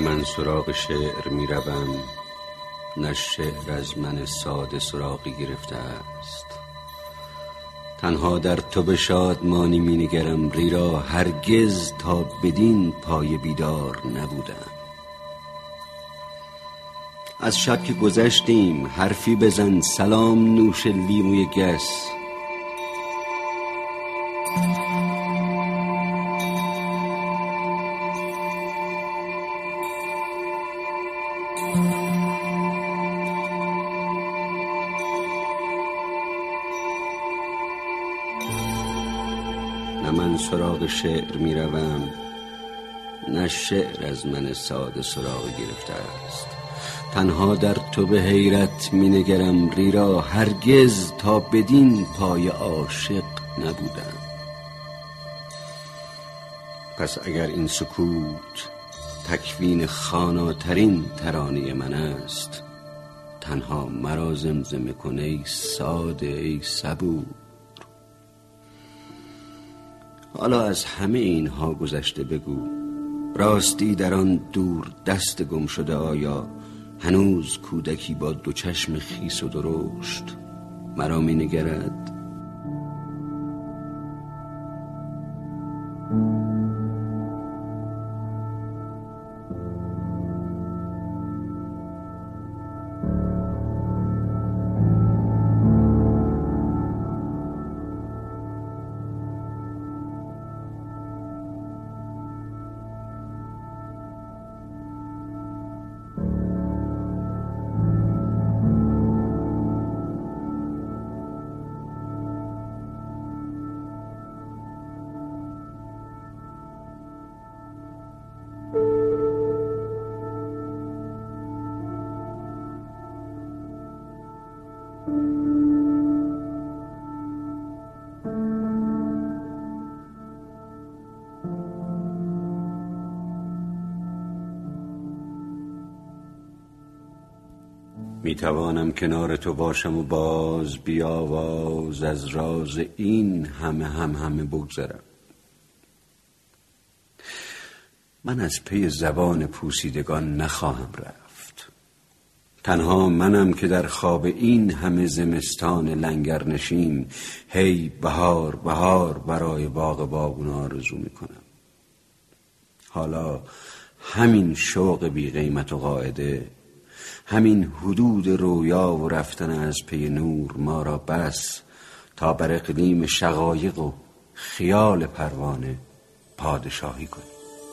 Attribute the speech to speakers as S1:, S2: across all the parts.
S1: من سراغ شعر می روم، نه شعر از من ساده سراغی گرفته است. تنها در تو به شادمانی می نگرم، ریرا هرگز تا بدین پای بیدار نبودم. از شب که گذشتیم حرفی بزن، سلام نوش لیموی گس. نه من سراغ شعر می روم، نه شعر از من ساده سراغ گرفته است. تنها در تو به حیرت می نگرم، ریرا هرگز تا بدین پای عاشق نبودم. پس اگر این سکوت تکوین خاناترین ترانه من است، تنها مرا زمزمه کن ای ساده ای صبور. حالا از همه اینها گذشته بگو، راستی در آن دور دست گم شده آیا هنوز کودکی با دو چشم خیس و درشت مرا می نگرد؟ می توانم کنار تو باشم و باز بی آواز از راز این همه بگذرم. من از پی زبان پوسیدگان نخواهم رفت. تنها منم که در خواب این همه زمستان لنگرنشین هی بهار بهار برای باغ بابون آرزو می کنم. حالا همین شوق بی قیمت و قاعده، همین حدود رویا و رفتن از پی نور ما را بس تا بر اقلیم شقایق و خیال پروانه پادشاهی کنیم.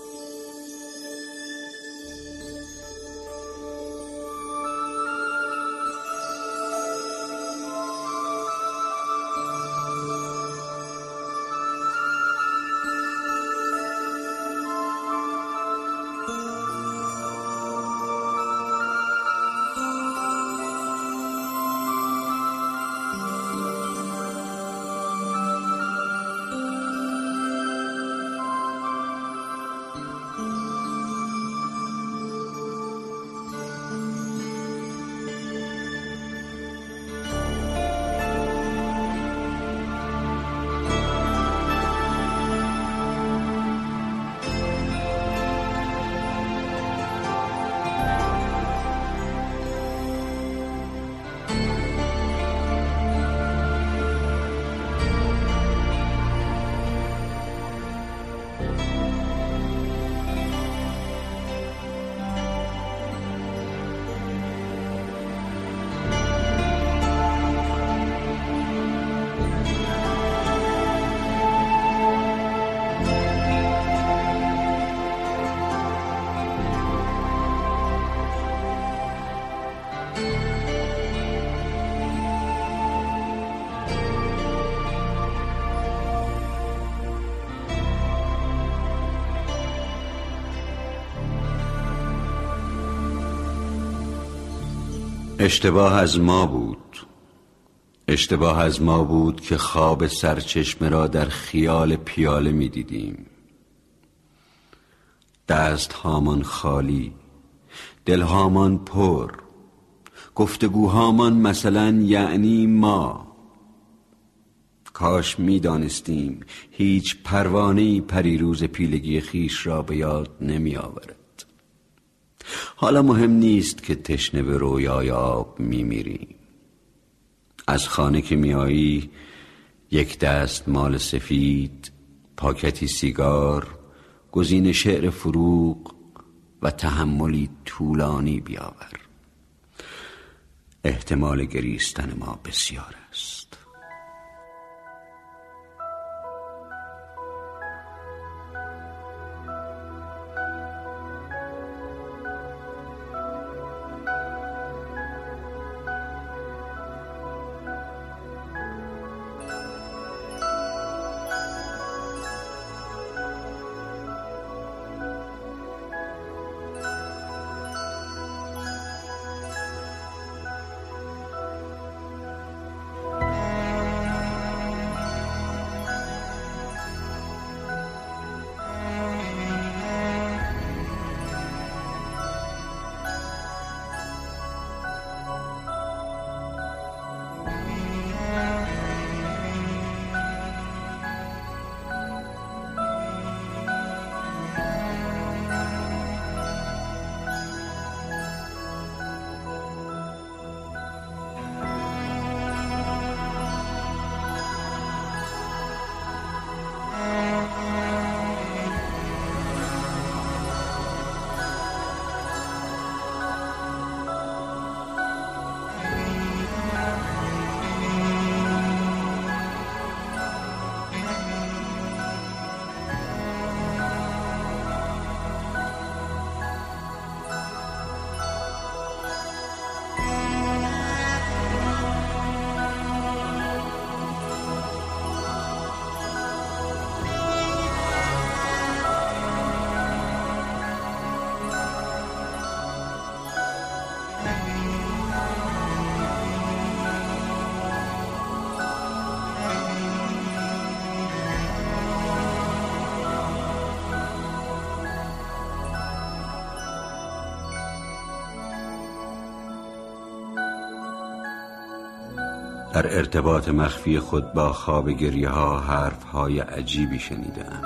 S1: اشتباه از ما بود که خواب سرچشمه را در خیال پیاله می دیدیم. دست هامان خالی، دل هامان پر، گفتگوهامان مثلا یعنی ما. کاش می دانستیم هیچ پروانه‌ای پریروز پیلگی خیش را به یاد نمی آورد. حالا مهم نیست که تشنه به رویای آب میمیریم. از خانه که میایی یک دست مال سفید، پاکتی سیگار، گزین شعر فروغ و تحملی طولانی بیاور. احتمال گریستن ما بسیار است. در ارتباط مخفی خود با خواب گریه ها حرف های عجیبی شنیدم.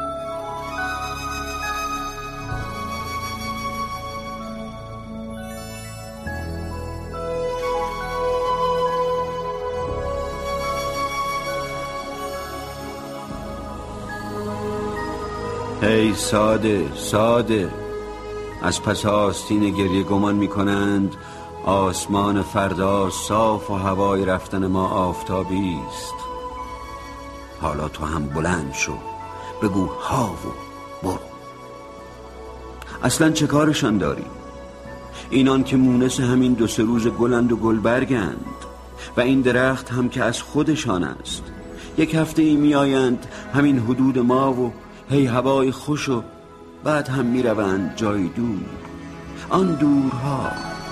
S1: هی ساده ساده، از پس آستین گریه گمان می کنند آسمان فردا صاف و هوای رفتن ما آفتابی است. حالا تو هم بلند شو، بگو ها و برو. اصلا چه کارشان داری؟ اینان که مونس همین 2-3 روز گلند و گلبرگند و این درخت هم که از خودشان است. 1 هفته ای می آیند همین حدود ما و هی هوای خوش و بعد هم می روند جای دور. آن دورها.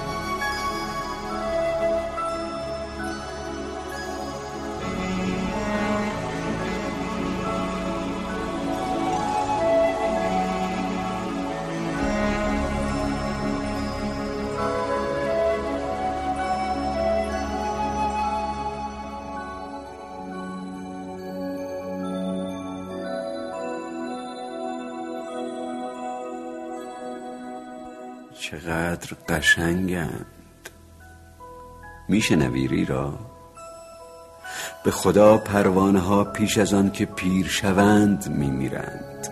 S1: چقدر قشنگند. میشنوی را؟ به خدا پروانه ها پیش از آن که پیر شوند میمیرند.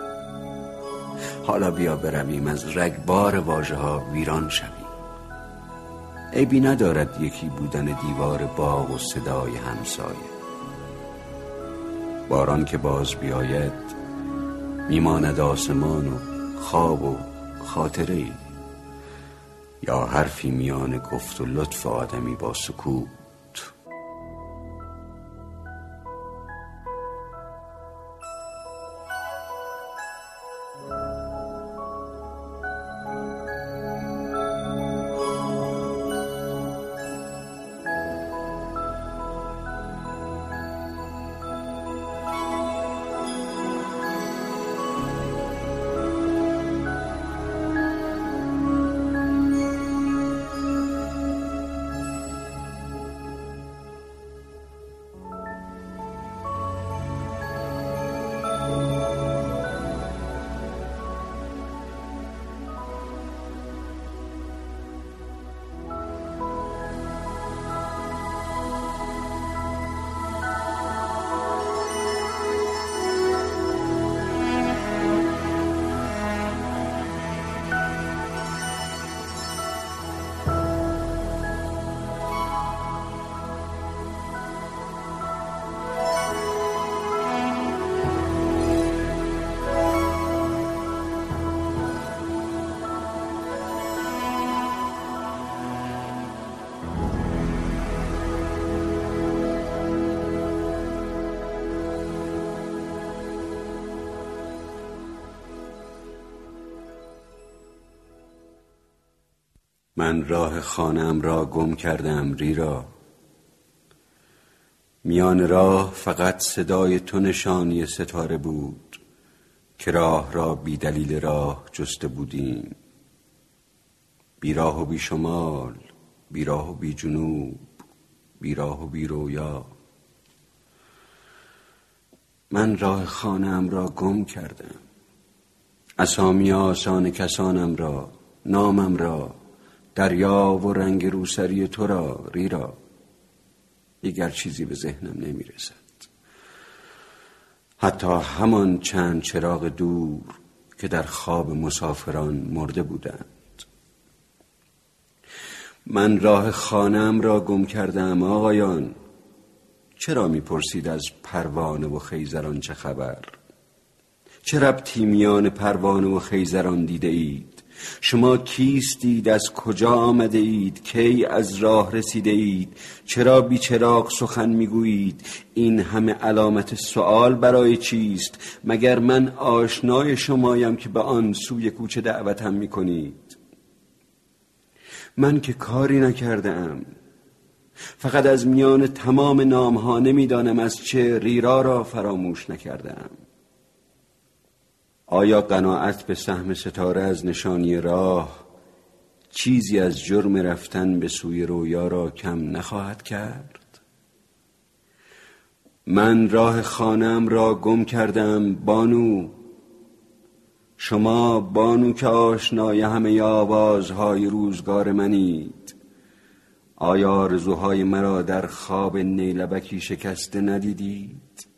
S1: حالا بیا برویم از رگبار واژه ها ویران شویم. عیبی ندارد یکی بودن دیوار باغ و صدای همسایه. باران که باز بیاید میماند آسمان و خواب و خاطره ای، یا حرفی میان گفت و لطف آدمی با سکوت. من راه خانه‌ام را گم کردم ریرا. میان راه فقط صدای تو نشانی ستاره بود که راه را بی دلیل راه جسته بودیم. بی راه و بی شمال، بی راه و بی جنوب، بی راه و بی رویا. من راه خانه‌ام را گم کردم، اسامی آسان کسانم را، نامم را، دریا و رنگ روسری تو را ریرا. دیگر چیزی به ذهنم نمی رسد، حتی همان چند چراغ دور که در خواب مسافران مرده بودند. من راه خانه‌ام را گم کردم آقایان. چرا می پرسید از پروانه و خیزران چه خبر؟ چه ربطی میان پروانه و خیزران دیده اید؟ شما کیستید؟ از کجا آمده اید؟ کی از راه رسیده اید؟ چرا بی چراغ سخن میگویید؟ این همه علامت سؤال برای چیست؟ مگر من آشنای شمایم که به آن سوی کوچه دعوتم میکنید؟ من که کاری نکردم، فقط از میان تمام نامها نمیدانم از چه ریرا را فراموش نکردم. آیا قناعت به سهم ستاره از نشانی راه چیزی از جرم رفتن به سوی رویا را کم نخواهد کرد؟ من راه خانه‌ام را گم کردم بانو. شما بانو که آشنای همه آوازهای روزگار منید، آیا آرزوهای مرا در خواب نیلبکی شکسته ندیدید؟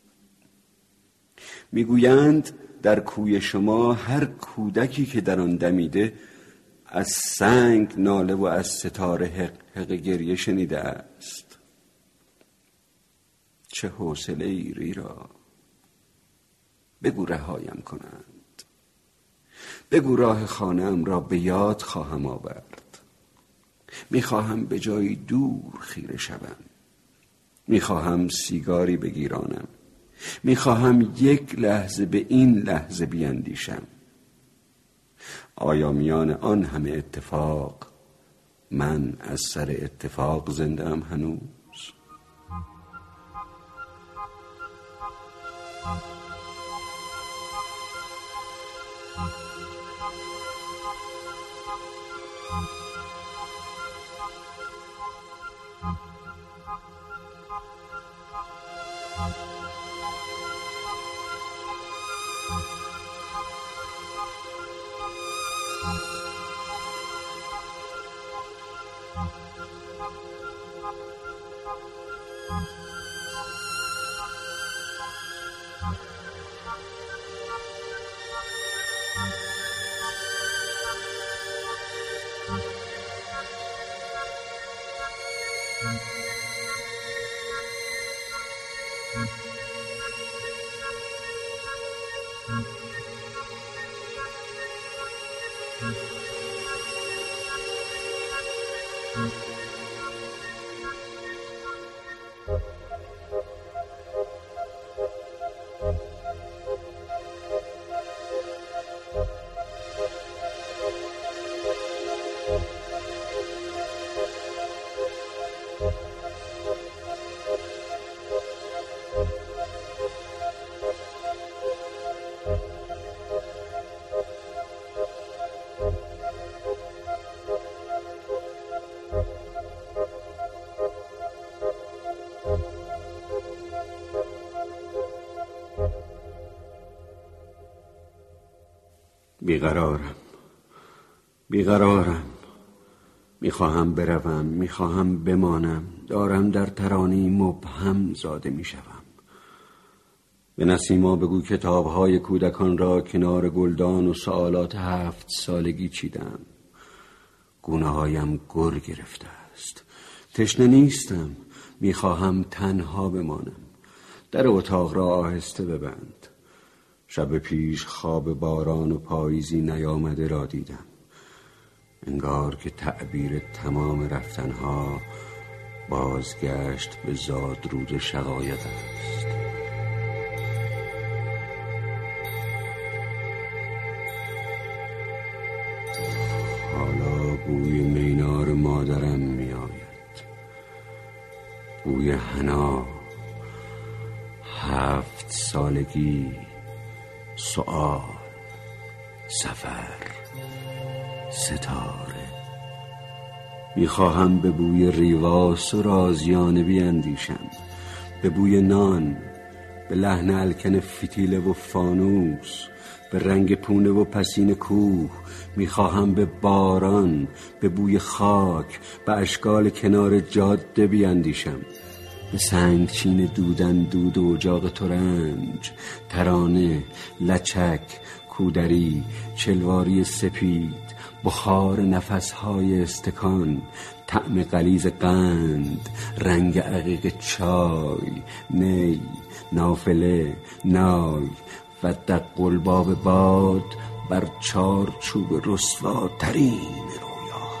S1: میگویند در کوی شما هر کودکی که در آن دمیده از سنگ ناله و از ستاره حق حق گریه شنیده است. چه حوصله ای ریرا، بگو رهایم کنند، بگو راه خانه‌ام را به یاد خواهم آورد. میخواهم به جایی دور خیره شوم، میخواهم سیگاری بگیرانم، میخواهم یک لحظه به این لحظه بیندیشم. آیا میان آن همه اتفاق من از سر اتفاق زنده ام هنوز؟ بیقرارم، میخواهم بروم، میخواهم بمانم، دارم در ترانه‌ای مبهم زاده میشوم. به نسیما بگو کتاب‌های کودکان را کنار گلدان و سوالات 7 سالگی چیدم. گونه‌هایم گر گرفته است، تشنه نیستم، میخواهم تنها بمانم. در اتاق را آهسته ببند. شب پیش خواب باران و پاییزی نیامده را دیدم، انگار که تعبیر تمام رفتنها بازگشت به زادرود شقایق است. حالا بوی مینا مادرم می آید، بوی حنا، 7 سالگی، سؤال، سفر، ستاره. میخواهم به بوی ریواس و رازیانه بیندیشم، به بوی نان، به لحن الکن فتیله و فانوس، به رنگ پونه و پسین کوه. میخواهم به باران، به بوی خاک، به اشکال کنار جاده بیندیشم، به سنگچین دودن دود و اجاق ترنج، ترانه، لچک، کودری، چلواری سپید، بخار نفسهای استکان، طعم غلیظ قند، رنگ عقیق چای، نی، نافله، نای و در قلباب باد بر چارچوب رسواترین رویا.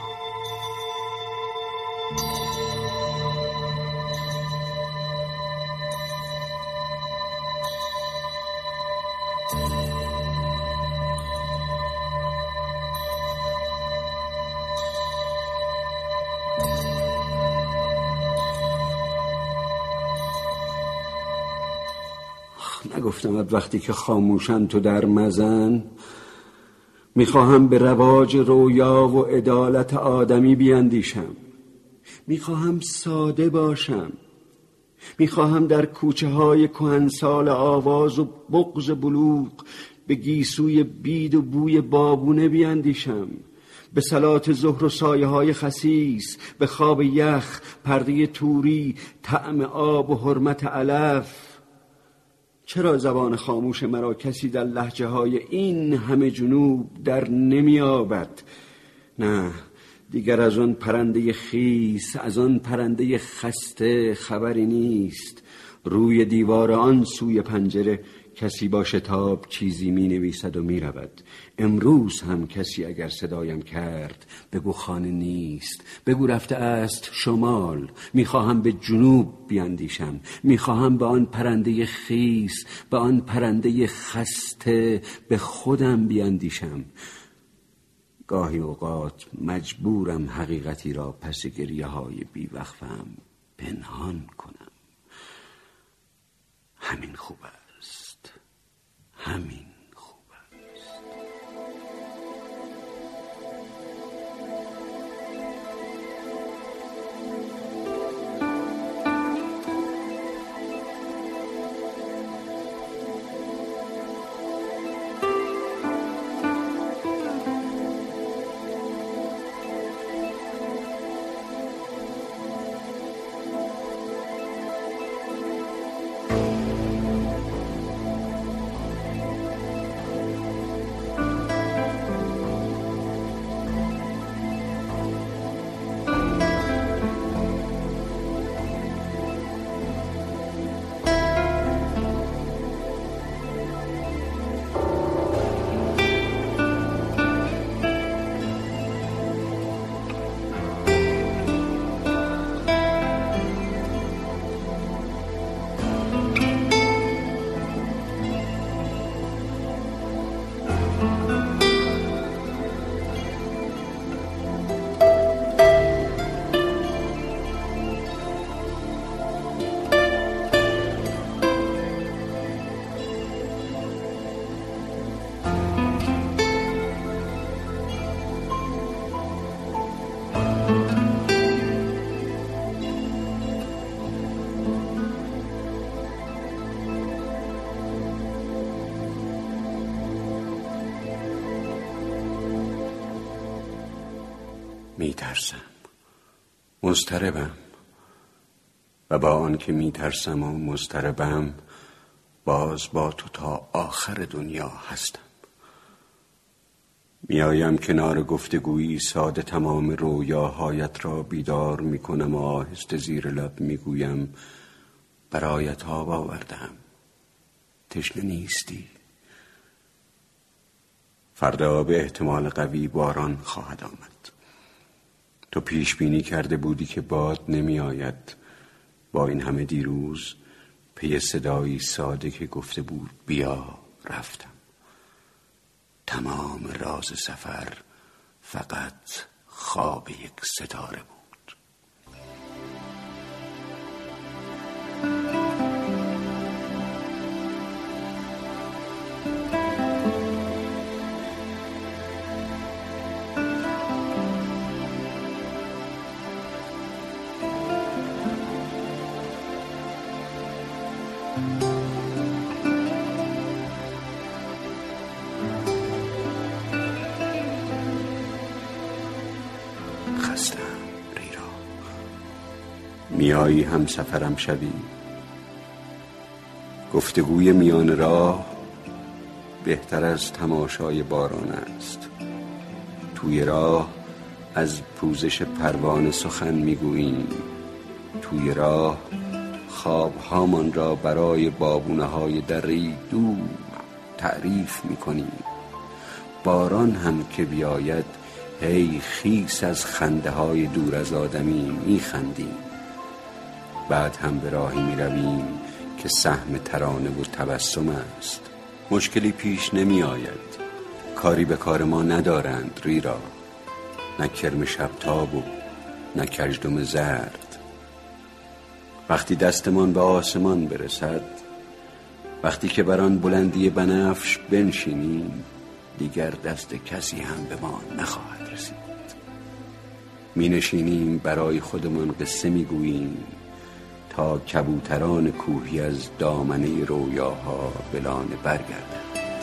S1: نگفتمت وقتی که خاموشن تو در مزن؟ میخواهم به رواج رویا و عدالت آدمی بیندیشم، میخواهم ساده باشم، میخواهم در کوچه های کهنسال آواز و بغض بلوغ به گیسوی بید و بوی بابونه بیندیشم، به صلات ظهر و سایه های خسیس، به خواب یخ، پرده توری، طعم آب و حرمت علف. چرا زبان خاموش مرا کسی در لهجه های این همه جنوب در نمی‌یابد؟ نه، دیگر از آن پرنده خیس، از آن پرنده خسته خبری نیست. روی دیوار آن سوی پنجره کسی با شتاب چیزی می نویسد و می رود. امروز هم کسی اگر صدایم کرد بگو خانه نیست، بگو رفته است شمال. میخواهم به جنوب بیندیشم، میخواهم به آن پرنده خیس، به آن پرنده خسته، به خودم بیندیشم. گاهی اوقات مجبورم حقیقتی را پس گریه های بیوقفم پنهان کنم. همین خوب است، همین خوب است. میترسم، مضطربم، و با آن که میترسم و مضطربم باز با تو تا آخر دنیا هستم. میایم کنار گفتگویی ساده، تمام رویاهایت را بیدار میکنم و آهسته زیر لب میگویم برایت آب آوردم، تشنه نیستی؟ فردا به احتمال قوی باران خواهد آمد. تو پیش بینی کرده بودی که باد نمی آید. با این همه دیروز پی صدایی ساده که گفته بود بیا رفتم. تمام راز سفر فقط خواب یک ستاره بود. خستم ریرا. میایی هم سفرم شوی؟ گفتگوی میان راه بهتر از تماشای باران است. توی راه از پوزش پروانه سخن میگوییم. توی راه خوابهامان را برای بابونه های دری دور تعریف میکنیم. باران هم که بیاید هی خیس از خنده های دور از آدمی میخندیم. بعد هم به راهی میرویم که سهم ترانه و تبسم است. مشکلی پیش نمی آید. کاری به کار ما ندارند ریرا. نه کرم شبتاب و نه کژدم زرد. وقتی دستمان به آسمان برسد، وقتی که بر آن بلندی بنفش بنشینیم، دیگر دست کسی هم به ما نخواهد رسید. می نشینیم برای خودمان قصه می گوییم تا کبوتران کوهی از دامنه رویاها به لانه برگردند.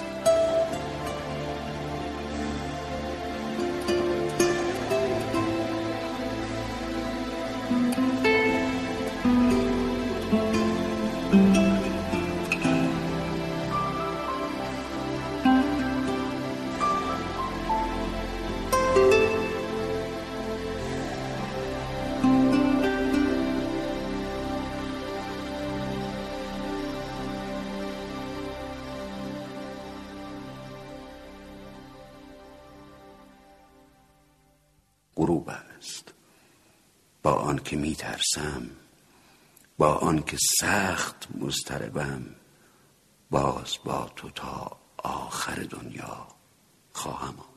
S1: غروب است. با آن که می ترسم، با آن که سخت مضطربم، باز با تو تا آخر دنیا خواهم آمد.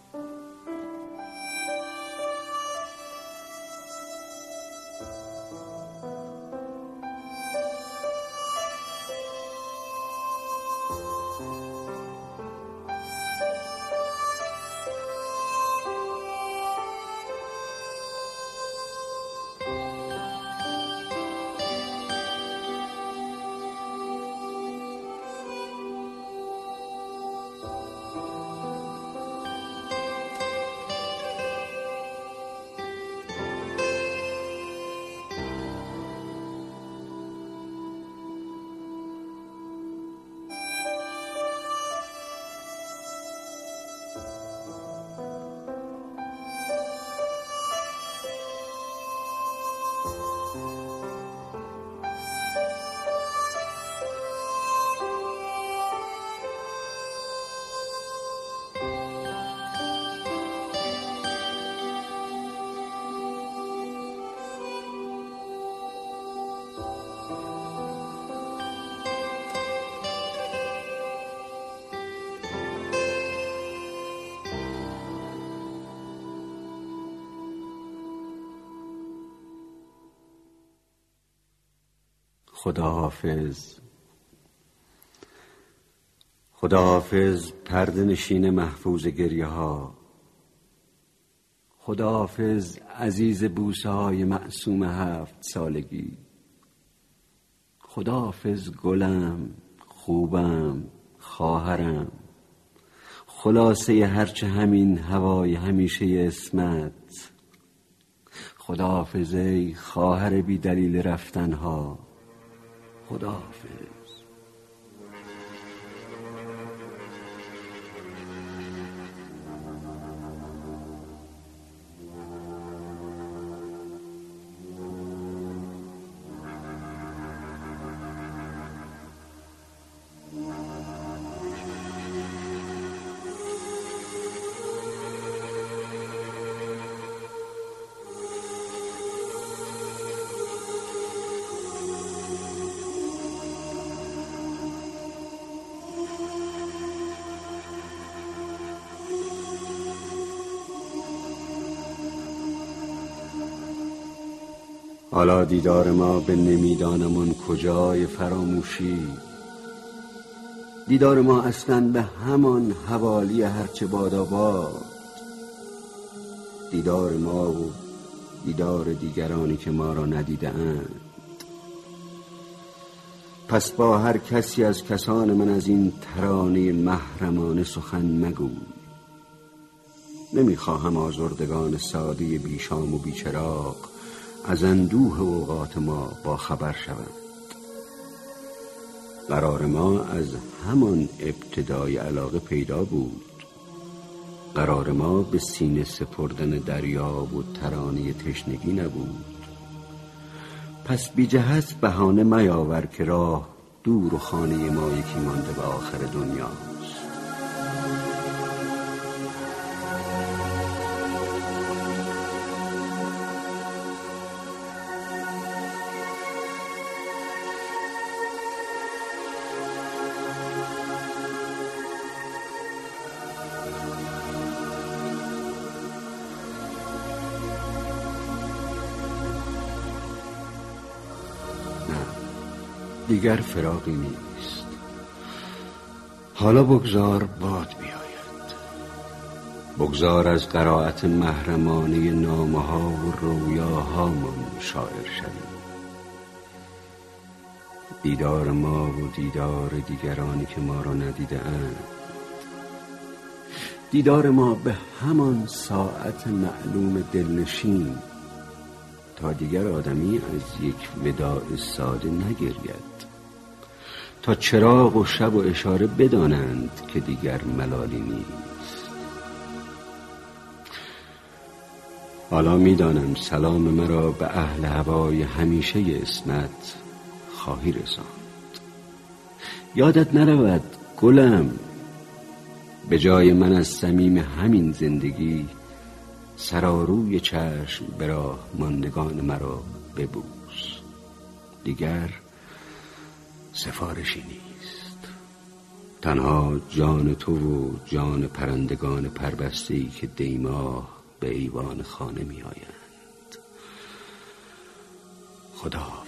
S1: خداحافظ. خداحافظ پرده نشین محفوظ گریه ها. خداحافظ عزیز بوسه های معصوم 7 سالگی. خداحافظ گلم، خوبم، خواهرم، خلاصه هرچه همین هوای همیشه اسمت. خداحافظ ای خواهر بی دلیل رفتنها. خداحافظ. حالا دیدار ما به نمیدانم آن کجای فراموشی، دیدار ما اصلا به همان حوالی هرچه باداباد، دیدار ما و دیدار دیگرانی که ما را ندیده اند. پس با هر کسی از کسان من از این ترانه محرمانه سخن مگوی. نمیخواهم آزردگان ساده بیشام و بیچراغ از اندوه اوقات ما با خبر شوند. قرار ما از همان ابتدای علاقه پیدا بود. قرار ما به سینه سپردن دریا و ترانه تشنگی نبود. پس بی جهت بهانه میاور که راه دور و خانه ما یکی مانده به آخر دنیاست. دیگر فراقی نیست. حالا بگذار باد بیاید. بگذار از قرائت محرمانه نامه ها و رویاهامون شاعر شویم. دیدار ما و دیدار دیگرانی که ما را ندیده اند. دیدار ما به همان ساعت معلوم دلنشین، تا دیگر آدمی از یک وداع ساده نگرید، تا چراغ و شب و اشاره بدانند که دیگر ملالی نیست. حالا میدانم سلام مرا به اهل هوای همیشه عصمت خواهی رساند. یادت نرود گلم، به جای من از صمیم همین زندگی سراروی چشم به راه ماندگان مرا ببوس. دیگر سفارشی نیست، تنها جان تو و جان پرندگان پربسته‌ای که دیماه به ایوان خانه می آیند. خدا